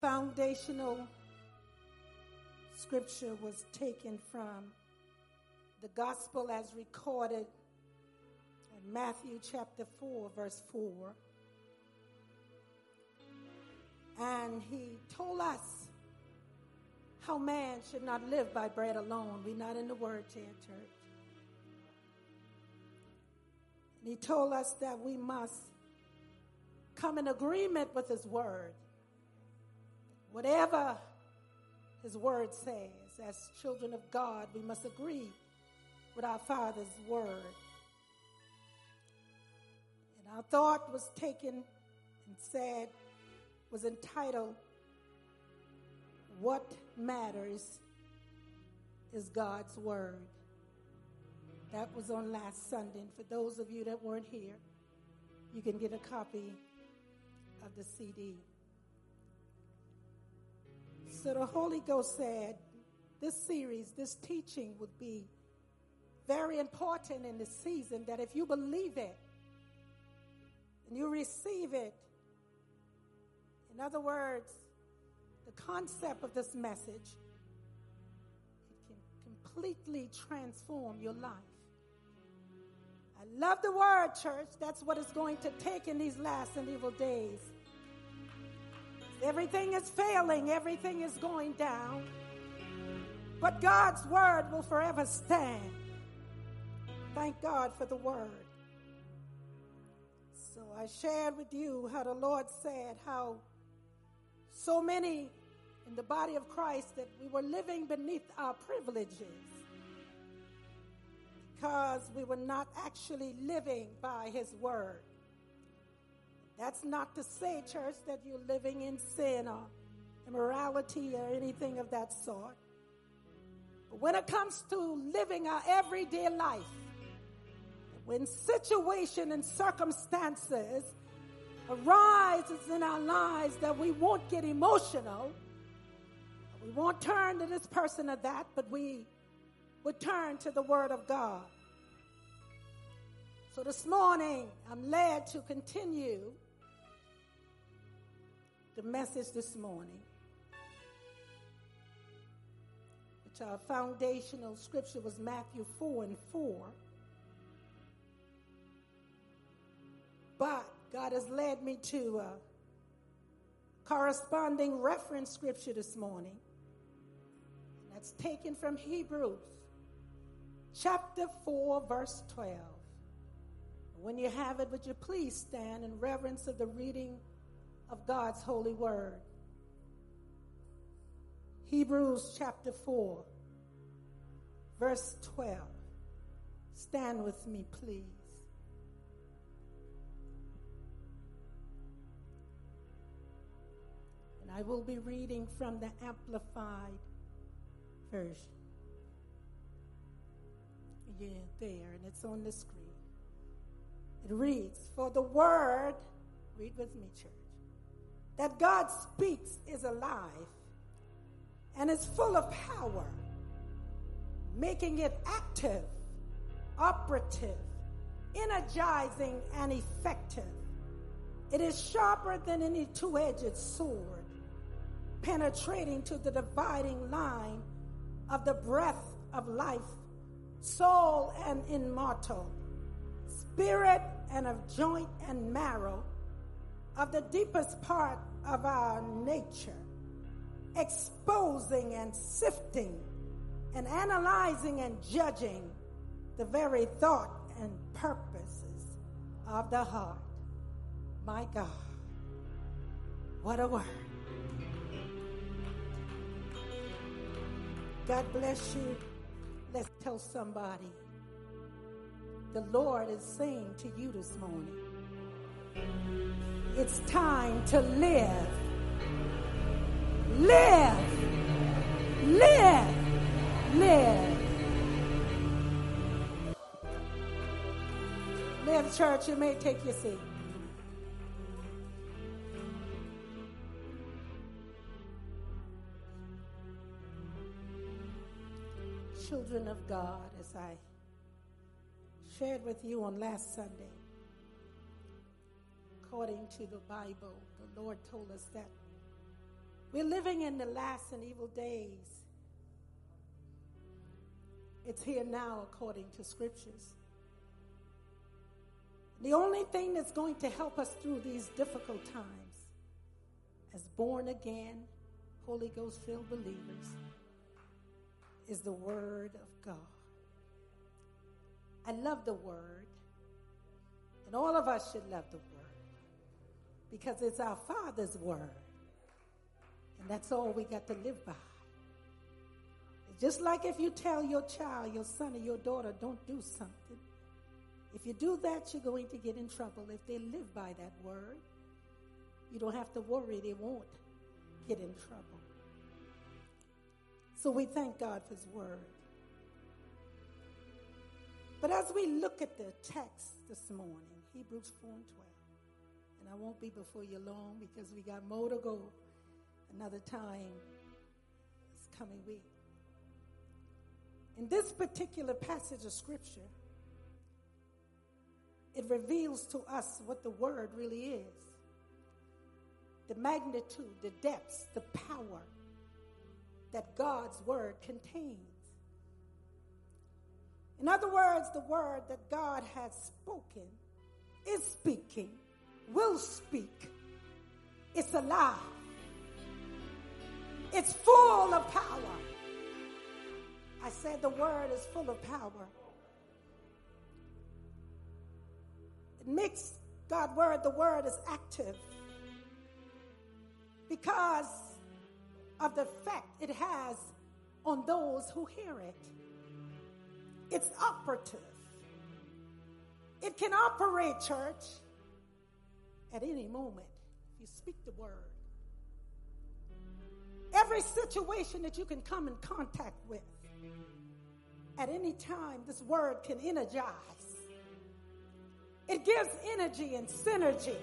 Foundational scripture was taken from the gospel as recorded in Matthew chapter 4, verse 4. And he told us how man should not live by bread alone. We're not in the word here, church. And he told us that we must come in agreement with his word. Whatever his word says, as children of God, we must agree with our Father's word. And our thought was taken and said, was entitled, What Matters is God's Word. That was on last Sunday. And for those of you that weren't here, you can get a copy of the CD. So the Holy Ghost said this series, this teaching would be very important in this season, that if you believe it and you receive it, in other words, the concept of this message, it can completely transform your life. I love the word, church. That's what it's going to take in these last and evil days. Everything is failing. Everything is going down. But God's word will forever stand. Thank God for the word. So I shared with you how the Lord said how so many in the body of Christ that we were living beneath our privileges because we were not actually living by his word. That's not to say, church, that you're living in sin or immorality or anything of that sort. But when it comes to living our everyday life, when situation and circumstances arises in our lives that we won't get emotional, we won't turn to this person or that, but we would turn to the Word of God. So this morning, I'm led to continue the message this morning, which our foundational scripture was Matthew 4 and 4. But God has led me to a corresponding reference scripture this morning. And that's taken from Hebrews chapter 4, verse 12. When you have it, would you please stand in reverence of the reading of God's holy word. Hebrews chapter 4, verse 12. Stand with me, please. And I will be reading from the Amplified version. Yeah, there, and it's on the screen. It reads, "For the word," read with me, church, "that God speaks is alive and is full of power, making it active, operative, energizing, and effective. It is sharper than any two-edged sword, penetrating to the dividing line of the breath of life, soul and immortal, spirit and of joint and marrow, of the deepest part of our nature, exposing and sifting and analyzing and judging the very thought and purposes of the heart." My God, what a word. God bless you. Let's tell somebody. The Lord is saying to you this morning, it's time to live. Live. Live. Live. Live, church. You may take your seat. Children of God, as I shared with you on last Sunday, according to the Bible, the Lord told us that We're living in the last and evil days. It's here now according to scriptures. The only thing that's going to help us through these difficult times as born again, Holy Ghost filled believers is the Word of God. I love the Word, and all of us should love the Word because it's our Father's Word, and that's all we got to live by. It's just like if you tell your child, your son or your daughter, don't do something. If you do that, you're going to get in trouble. If they live by that word, you don't have to worry they won't get in trouble. So we thank God for his word. But as we look at the text this morning, Hebrews 4:12, and I won't be before you long because we got more to go another time this coming week. In this particular passage of scripture, it reveals to us what the word really is. The magnitude, the depths, the power that God's word contains. In other words, the word that God has spoken, is speaking, will speak. It's alive. It's full of power. I said the word is full of power. It makes God's word, the word is active because of the effect it has on those who hear it. It's operative. It can operate, church, at any moment if you speak the word. Every situation that you can come in contact with, at any time, this word can energize. It gives energy and synergy.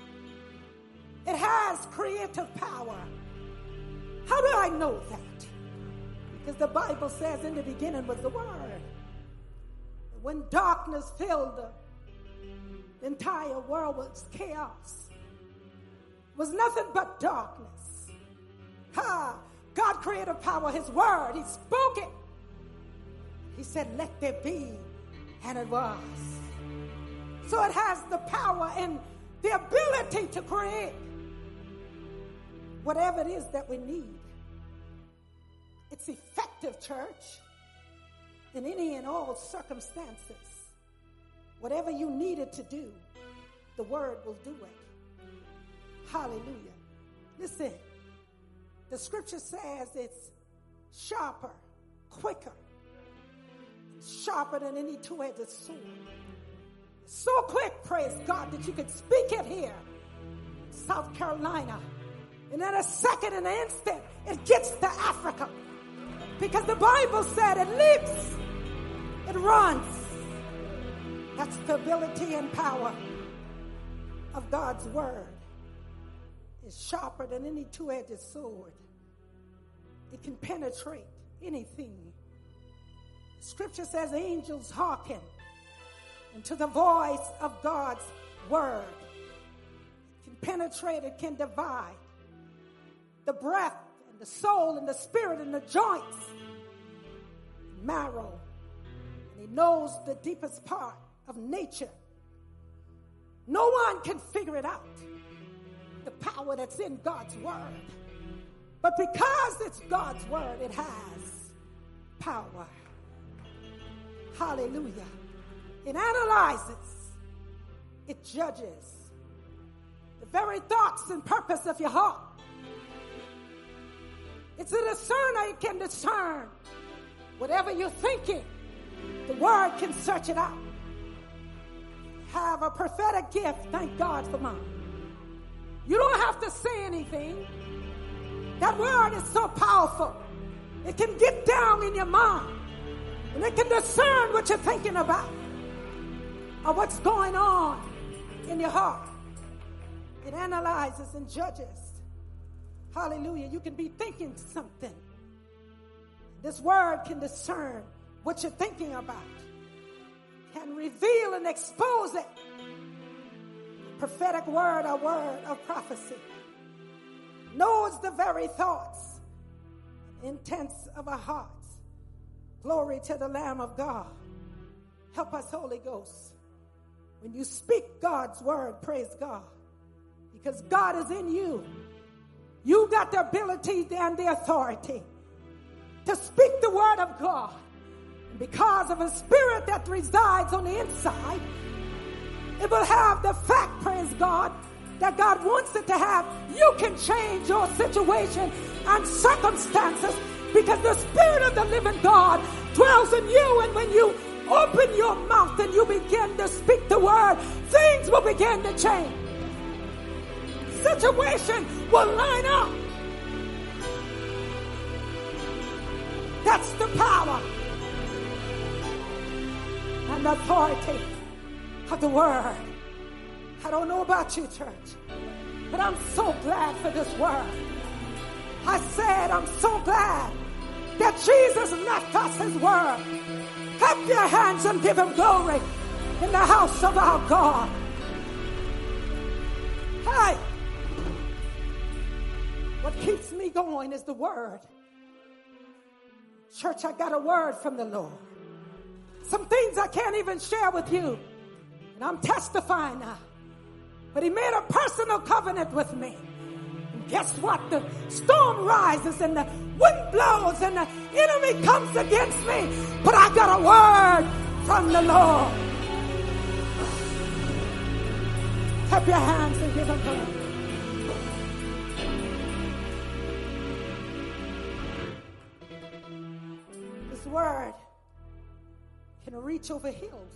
It has creative power. How do I know that? Because the Bible says in the beginning was the word. When darkness filled the entire world was chaos. It was nothing but darkness. God created power, his word. He spoke it. He said, let there be, and it was. So it has the power and the ability to create whatever it is that we need. It's effective, church, in any and all circumstances. Whatever you need it to do, the word will do it. Hallelujah. Listen, the scripture says it's sharper, quicker, sharper than any two-edged sword. So quick, praise God, that you could speak it here, South Carolina. And in a second, in an instant, it gets to Africa. Because the Bible said it leaps, it runs. That's the ability and power of God's word. It's sharper than any two-edged sword. It can penetrate anything. Scripture says angels hearken to the voice of God's word. It can penetrate, it can divide the breath and the soul and the spirit and the joints, marrow. And he knows the deepest part of nature. No one can figure it out, the power that's in God's word. But because it's God's word, it has power. Hallelujah. It analyzes. It judges the very thoughts and purpose of your heart. It's a discerner. It can discern whatever you're thinking. The word can search it out. Have a prophetic gift. Thank God for mine. You don't have to say anything. That word is so powerful. It can get down in your mind. And it can discern what you're thinking about or what's going on in your heart. It analyzes and judges. Hallelujah. You can be thinking something. This word can discern what you're thinking about. Can reveal and expose it. Prophetic word or word of prophecy. knows the very thoughts, intents of our hearts. Glory to the Lamb of God. Help us, Holy Ghost. When you speak God's word, praise God. Because God is in you. You got the ability and the authority to speak the word of God. And because of a spirit that resides on the inside, it will have the fact, praise God, that God wants it to have. You can change your situation and circumstances because the Spirit of the living God dwells in you. And when you open your mouth and you begin to speak the word, things will begin to change. Situation will line up. That's the power and authority of the word. I don't know about you, church, but I'm so glad for this word. I said I'm so glad that Jesus left us his word. Clap your hands and give him glory in the house of our God. Hey, what keeps me going is the word. Church, I got a word from the Lord. Some things I can't even share with you, and I'm testifying now. But he made a personal covenant with me. And guess what? The storm rises and the wind blows and the enemy comes against me. But I got a word from the Lord. Clap your hands and give him glory. This word can reach over hills,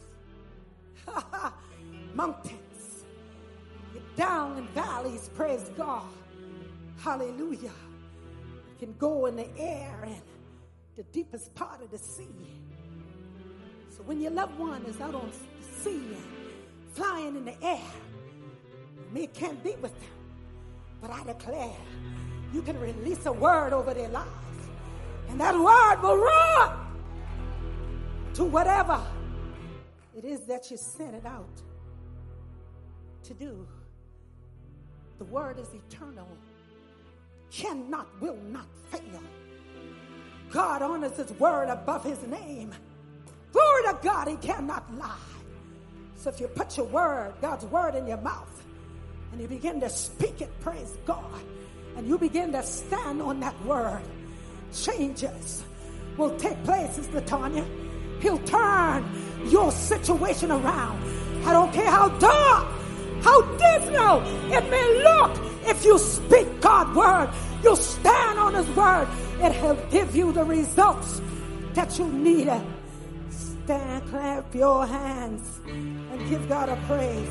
mountains, down in valleys, praise God. Hallelujah. It can go in the air and the deepest part of the sea. So when your loved one is out on the sea and flying in the air, me can't be with them. But I declare, you can release a word over their lives. And that word will run to whatever it is that you sent it out to do. The word is eternal. Cannot, will not fail. God honors his word above his name. Glory to God, he cannot lie. So if you put your word, God's word, in your mouth, and you begin to speak it, praise God, and you begin to stand on that word, changes will take place, Sister Tanya. He'll turn your situation around. I don't care how dark, how dismal it may look. If you speak God's word, you stand on his word, it'll give you the results that you need. Stand, clap your hands, and give God a praise.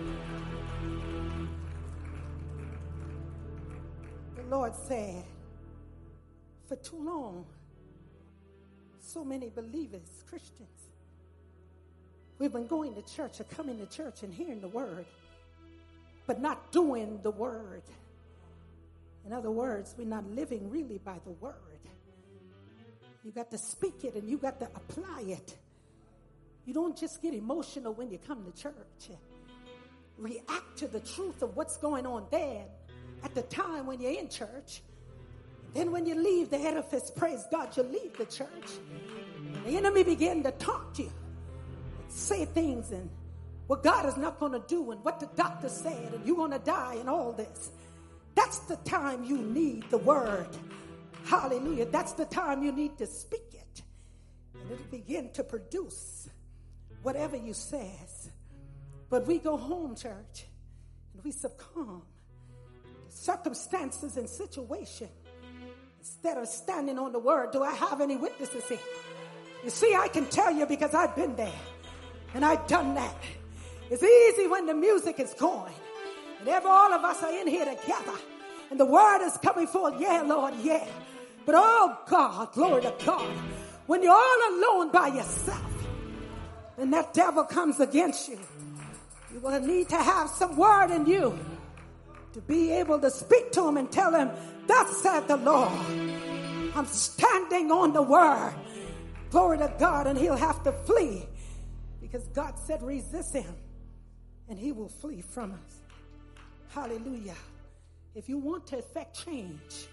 The Lord said, for too long, so many believers, Christians, we've been going to church or coming to church and hearing the word, but not doing the word. In other words, we're not living really by the word. You got to speak it and you got to apply it. You don't just get emotional when you come to church. React to the truth of what's going on there at the time when you're in church. Then when you leave the edifice, praise God, you leave the church. The enemy begin to talk to you, say things and what God is not going to do and what the doctor said and you're going to die and all this. That's the time you need the word. Hallelujah. That's the time you need to speak it. And it'll begin to produce whatever you says. But we go home, church, and we succumb to circumstances and situation. Instead of standing on the word, do I have any witnesses here? You see, I can tell you because I've been there and I've done that. It's easy when the music is going and all of us are in here together and the word is coming forth. Yeah, Lord, yeah. But oh God, glory to God. When you're all alone by yourself and that devil comes against you, you're going to need to have some word in you to be able to speak to him and tell him, thus said the Lord, I'm standing on the word. Glory to God, and he'll have to flee because God said resist him and he will flee from us. Hallelujah. if you want to effect change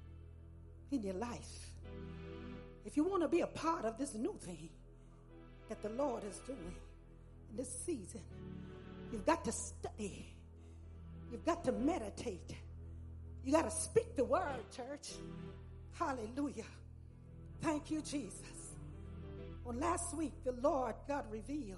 in your life, if you want to be a part of this new thing that the Lord is doing in this season, you've got to study. You've got to meditate. You got to speak the word, church. Hallelujah. Thank you, Jesus. Well, last week, the Lord God revealed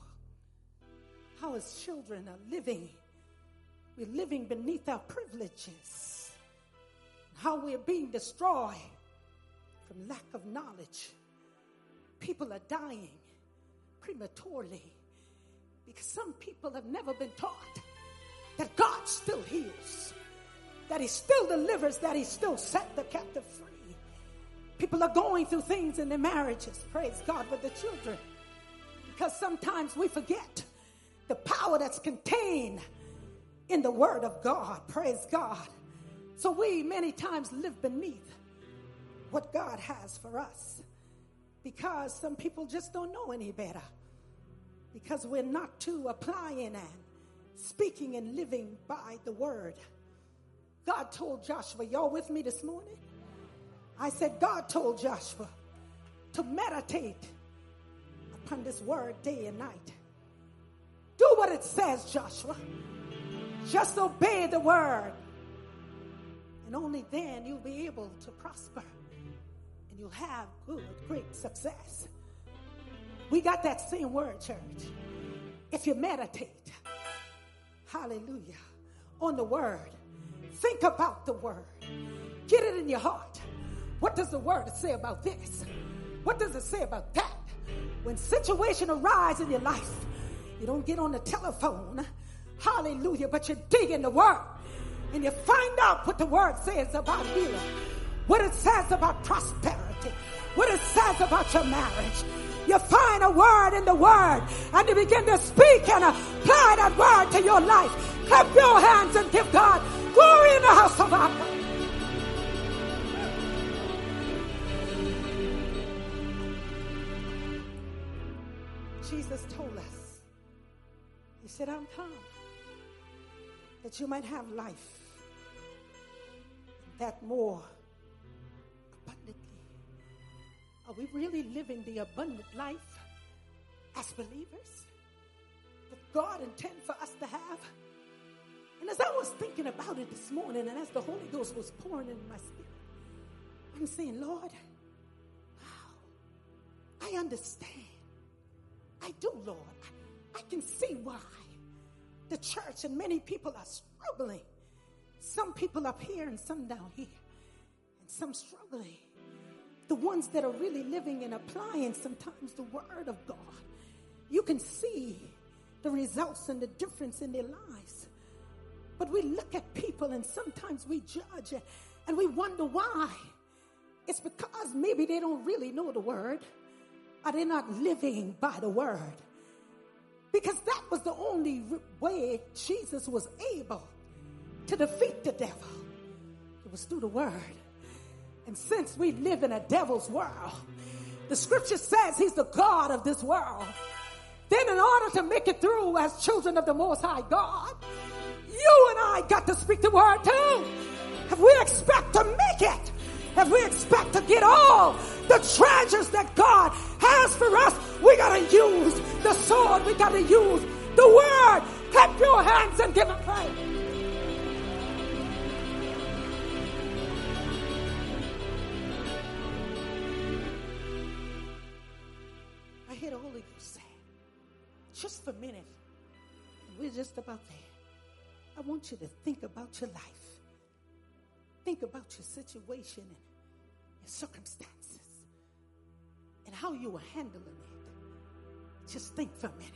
how his children are living. We're living beneath our privileges. How we're being destroyed from lack of knowledge. People are dying prematurely because some people have never been taught that God still heals, that he still delivers, that he still set the captive free. People are going through things in their marriages, praise God, with the children, because sometimes we forget the power that's contained in the word of God, praise God. So we many times live beneath what God has for us because some people just don't know any better, because we're not too applying and speaking and living by the word. God told Joshua, y'all with me this morning? I said, God told Joshua to meditate upon this word day and night. Do what it says, Joshua. Just obey the word. And only then you'll be able to prosper. And you'll have good, great success. We got that same word, church. If you meditate, hallelujah, on the word, think about the word. Get it in your heart. What does the word say about this? What does it say about that? When situation arises in your life, you don't get on the telephone, hallelujah, but you dig in the word and you find out what the word says about healing, what it says about prosperity, what it says about your marriage. You find a word in the word and you begin to speak and apply that word to your life. Clap your hands and give God glory in the house of our God. Jesus told us, he said, I'm come that you might have life, that more abundantly. Are we really living the abundant life as believers that God intends for us to have? And as I was thinking about it this morning, and as the Holy Ghost was pouring into my spirit, I'm saying, Lord, wow, I understand. I do, Lord. I can see why the church and many people are struggling. Some people up here and some down here, and some struggling. The ones that are really living and applying sometimes the word of God, you can see the results and the difference in their lives. But we look at people and sometimes we judge and we wonder why. It's because maybe they don't really know the word, or they're not living by the word. Because that was the only way Jesus was able to defeat the devil. It was through the word. And since we live in a devil's world, the scripture says he's the God of this world. Then in order to make it through as children of the Most High God, you and I got to speak the word too. If we expect to make it, if we expect to get all the treasures that God has for us, we got to use the sword. We got to use the word. Clap your hands and give him praise. I hear the Holy Ghost say, just for a minute, we're just about there. I want you to think about your life. Think about your situation and your circumstances and how you were handling it. Just think for a minute.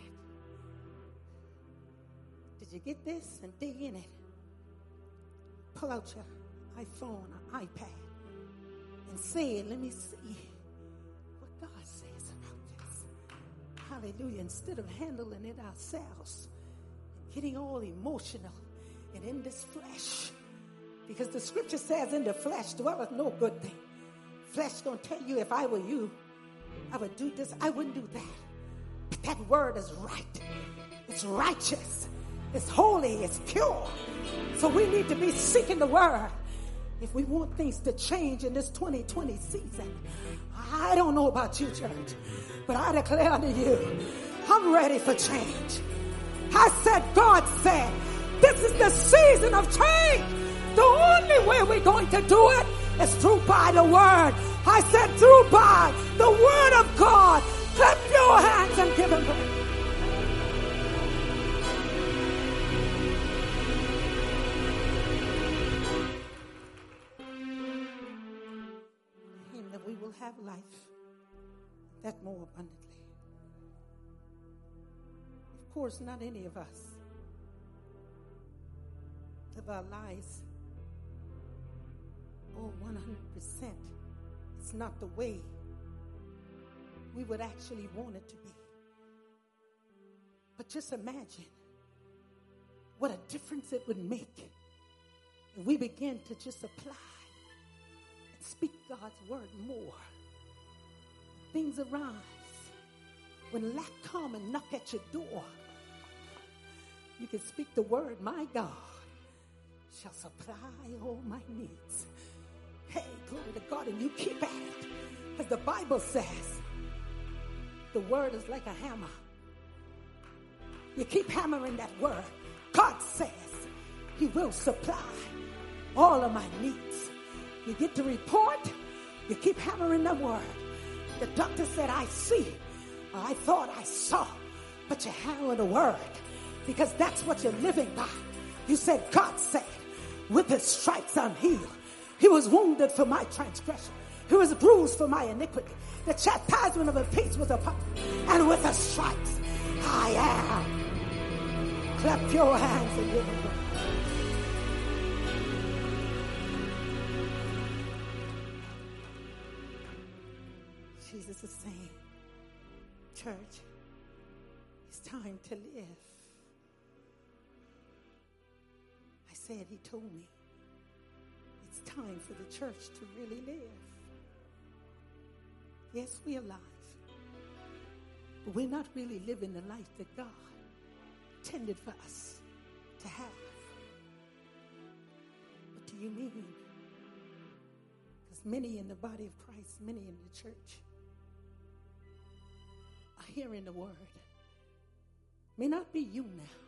Did you get this? And dig in it. Pull out your iPhone or iPad and say it. Let me see what God says about this. Hallelujah. Instead of handling it ourselves and getting all emotional and in this flesh. Because the scripture says in the flesh dwelleth no good thing. Flesh gonna tell you, if I were you, I would do this, I wouldn't do that. But that word is right. It's righteous. It's holy. It's pure. So we need to be seeking the word if we want things to change in this 2020 season. I don't know about you, church, but I declare to you, I'm ready for change. I said, God said, this is the season of change. The only way we're going to do it is through by the word. I said through by the word of God. Clap your hands and give him praise. And that we will have life that more abundantly. Of course, not any of us live our lives 100%. It's not the way we would actually want it to be. But just imagine what a difference it would make if we begin to just apply and speak God's word more. Things arise. When lack come and knock at your door, you can speak the word, my God shall supply all my needs. Hey, glory to God, and you keep at it. As the Bible says, the word is like a hammer. You keep hammering that word. God says he will supply all of my needs. You get the report, you keep hammering the word. The doctor said, I see, or I thought I saw, but you hammer the word because that's what you're living by. You said, God said, with his stripes I'm healed. He was wounded for my transgression. He was bruised for my iniquity. The chastisement of his peace was upon me. And with the stripes, I am. Clap your hands and give him praise. Jesus is saying, church, it's time to live. I said, he told me. It's time for the church to really live. Yes, we're alive, but we're not really living the life that God intended for us to have. What do you mean? Because many in the body of Christ, many in the church are hearing the word. May not be you now.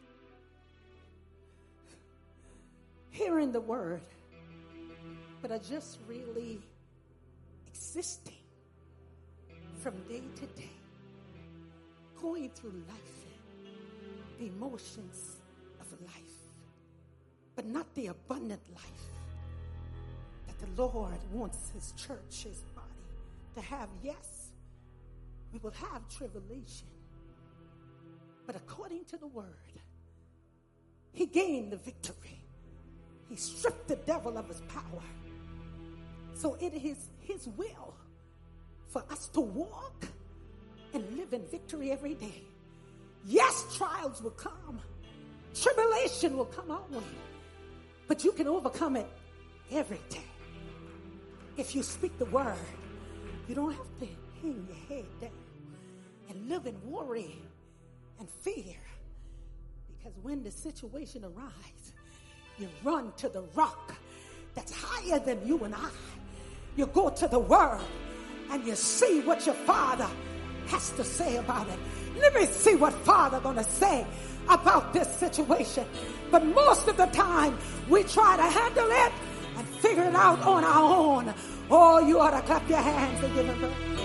Hearing the word, but are just really existing from day to day, going through life, the emotions of life, but not the abundant life that the Lord wants his church, his body to have. Yes, we will have tribulation, but according to the word, he gained the victory. He stripped the devil of his power. So it is his will for us to walk and live in victory every day. Yes, trials will come. Tribulation will come our way. But you can overcome it every day. If you speak the word, you don't have to hang your head down and live in worry and fear. Because when the situation arises, you run to the rock that's higher than you and I. You go to the word and you see what your Father has to say about it. Let me see what Father gonna say about this situation. But most of the time, we try to handle it and figure it out on our own. Oh, you ought to clap your hands and give him praise.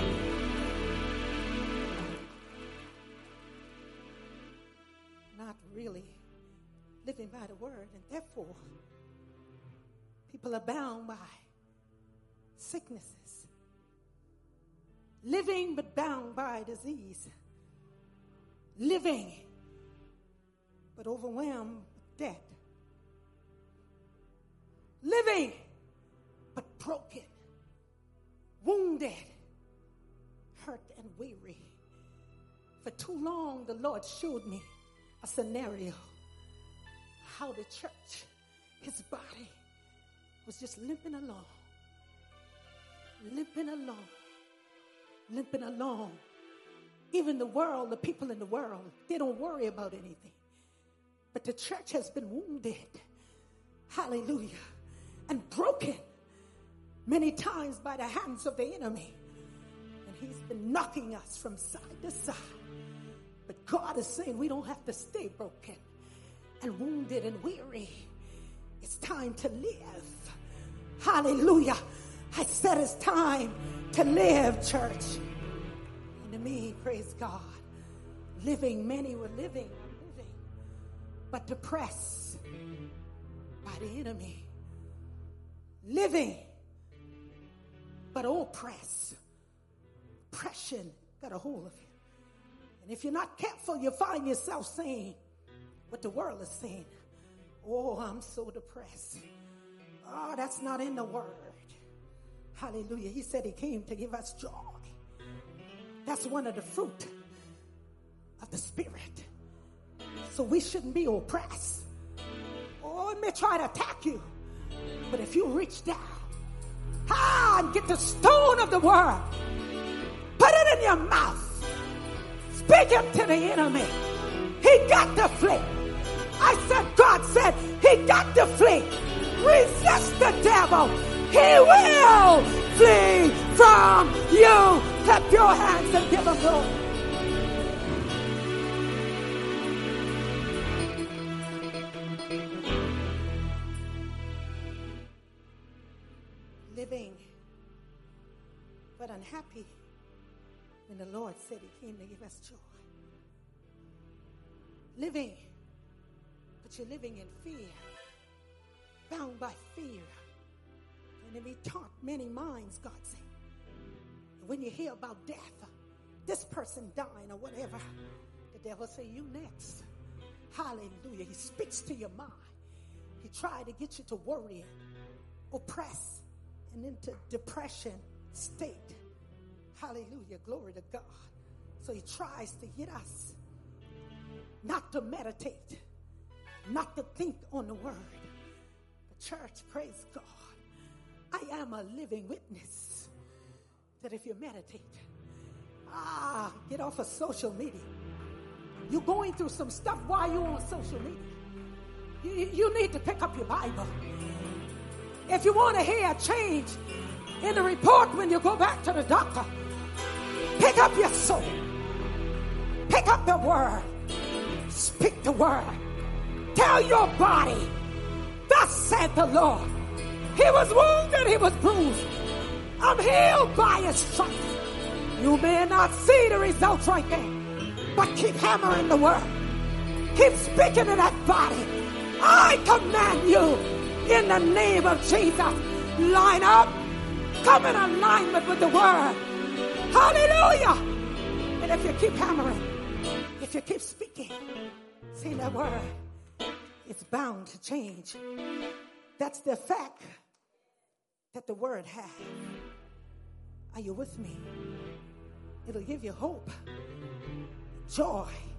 Not really living by the word, and therefore, people are bound by sicknesses. Living but bound by disease. Living but overwhelmed with debt. Living but broken, wounded, hurt and weary. For too long, the Lord showed me a scenario how the church, his body, was just limping along. Limping along. Limping along. Even the world, the people in the world, they don't worry about anything. But the church has been wounded. Hallelujah. And broken many times by the hands of the enemy. And he's been knocking us from side to side. But God is saying we don't have to stay broken and wounded and weary. It's time to live. Hallelujah. I said it's time to live, church. And to me, praise God, living, many were living, but depressed by the enemy. Living, but oppressed. Oppression got a hold of you. And if you're not careful, you find yourself saying what the world is saying. Oh, I'm so depressed. Oh, that's not in the word. Hallelujah. He said he came to give us joy. That's one of the fruit of the Spirit. So we shouldn't be oppressed. Oh, it may try to attack you. But if you reach down, and get the stone of the word, put it in your mouth, speak him to the enemy, he got to flee. I said, God said, he got to flee. Resist the devil. He will flee from you. Clap your hands and give him glory. Living, but unhappy when the Lord said he came to give us joy. Living, but you're living in fear, bound by fear. And it be taught many minds, God said. And when you hear about death, this person dying or whatever, the devil say, you next. Hallelujah. He speaks to your mind. He tried to get you to worry, oppress, and into depression state. Hallelujah. Glory to God. So he tries to get us not to meditate, not to think on the word. But church, praise God. I am a living witness that if you meditate, get off of social media. You're going through some stuff while you're on social media. You need to pick up your Bible. If you want to hear a change in the report when you go back to the doctor, pick up your soul. Pick up the word. Speak the word. Tell your body, thus said the Lord. He was wounded, he was bruised. I'm healed by his stripes. You may not see the results right there, but keep hammering the word. Keep speaking to that body. I command you in the name of Jesus. Line up. Come in alignment with the word. Hallelujah. And if you keep hammering, if you keep speaking, saying that word, it's bound to change. That's the fact that the word has. Are you with me? It'll give you hope, joy,